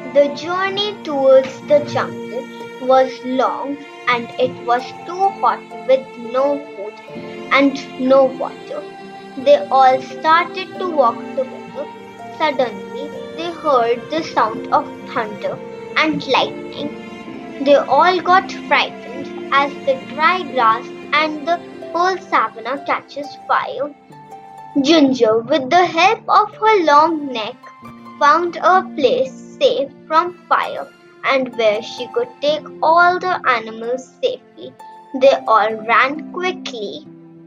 The journey towards the jungle was long and it was too hot with no food and no water. They all started to walk together. Suddenly, they heard the sound of thunder and lightning. They all got frightened as the dry grass and the whole savanna catches fire. Ginger, with the help of her long neck, found a place safe from fire and where she could take all the animals safely. They all ran quickly